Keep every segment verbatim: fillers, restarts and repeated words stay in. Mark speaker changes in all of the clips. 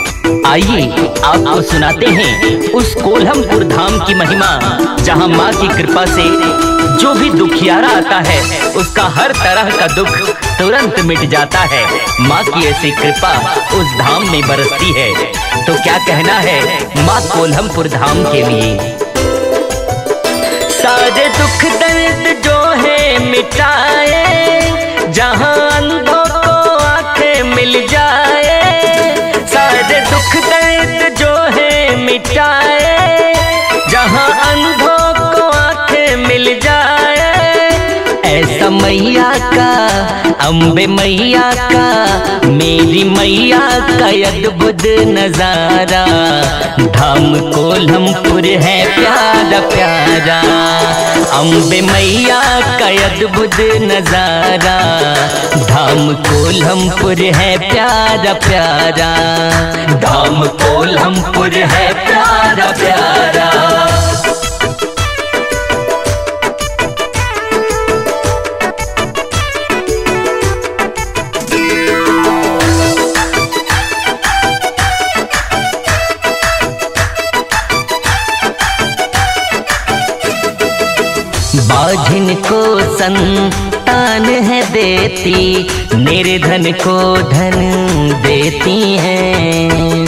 Speaker 1: आइए आपको सुनाते हैं उस कोल्हमपुर धाम की महिमा, जहां माँ की कृपा से जो भी दुखियारा आता है उसका हर तरह का दुख तुरंत मिट जाता है। माँ की ऐसी कृपा उस धाम में बरसती है। तो क्या कहना है माँ कोल्हमपुर धाम के लिए। सारे दुख दर्द जो है मिटाए, जहां अंधों को आंखें मिल जाए। सारे दुख दर्द जो है मिटाए, जहां अंधों को आंखें मिल जाए। ऐसा मैया का, अम्बे मैया का, मेरी मैया का अद्भुत नजारा। धाम कोल्हमपुर है प्यारा प्यारा, अम्बे मैया का अद्भुत नजारा। धाम कोल्हमपुर है प्यारा प्यारा, धाम कोल्हमपुर है प्यारा प्यारा। बाझिन को संतान है देती, निर्धन को धन देती हैं।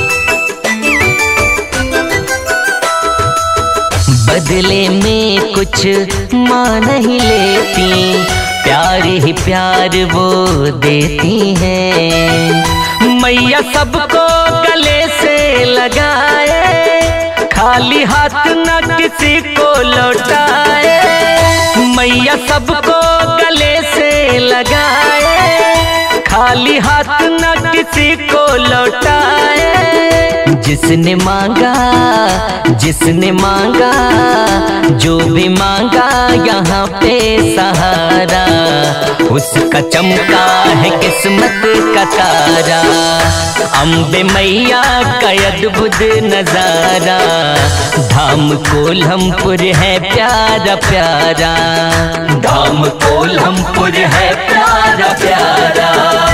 Speaker 1: बदले में कुछ माँ नहीं लेती, प्यार ही प्यार वो देती हैं। मैया सबको गले से लगाए, खाली हाथ न किसी को लौटाए। मैया सबको गले से लगाए, खाली हाथ न किसी को लौटाए। जिसने मांगा जिसने मांगा, जो भी मांगा यहाँ पे सहारा, उसका चमका है किस्मत का तारा। अम्बे मैया का अद्भुत नजारा, धाम कोल्हमपुर है प्यारा प्यारा, धाम कोल्हमपुर है प्यारा प्यारा।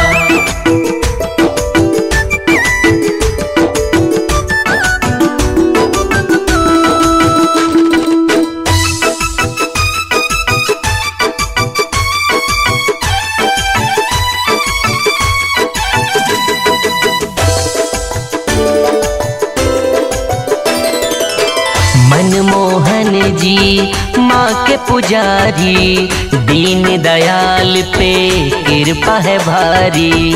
Speaker 1: मनमोहन जी माँ के पुजारी, दीन दयाल पे कृपा है भारी।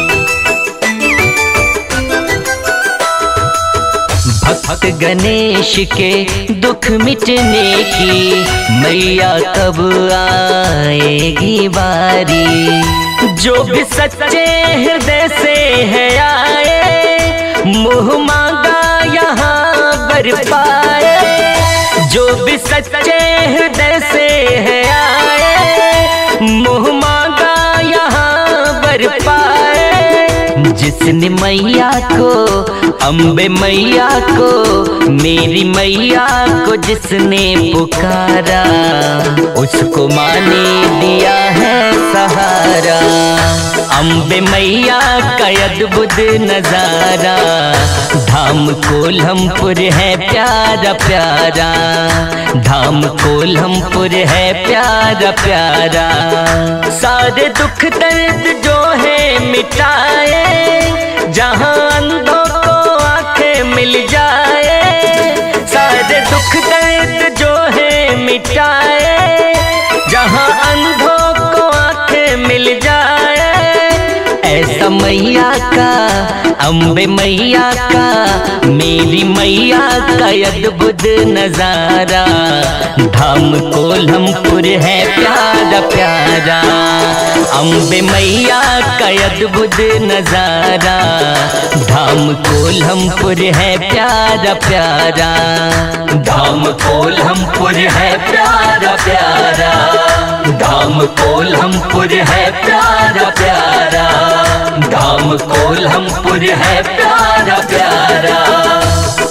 Speaker 1: भक्त गणेश के दुख मिटने की, मैया कब आएगी बारी। जो भी सच्चे हृदय से है आए, मुँह मांगा यहाँ बर पाए। जो भी सच्चे हृदय से है आए, मुँह मांगा यहाँ बर पाए। जिसने मैया को, अम्बे मैया को, मेरी मैया को जिसने पुकारा, उसको माँ ने दिया है सहारा। अम्बे मैया का अद्भुत नजारा, धाम कोल्हमपुर है प्यारा प्यारा, धाम कोल्हमपुर है प्यारा प्यारा। सारे दुख दर्द जो है मिटाए, जहां अंधों को आंखें मिल जाए। सारे दुख दर्द जो है मिटाए, जहां अंधों को आंखें मिल जाए। ऐसा मैया का, अम्बे मैया का, मेरी मैया का अद्भुत नजारा। धाम कोल्हमपुर है प्यारा प्यारा, अम्बे मैया का अद्भुत नजारा। धाम कोल्हमपुर है प्यारा प्यारा, धाम कोल्हमपुर है प्यारा प्यारा, धाम कोल्हमपुर है प्यारा प्यारा, धाम कोल्हमपुर है प्यारा प्यारा।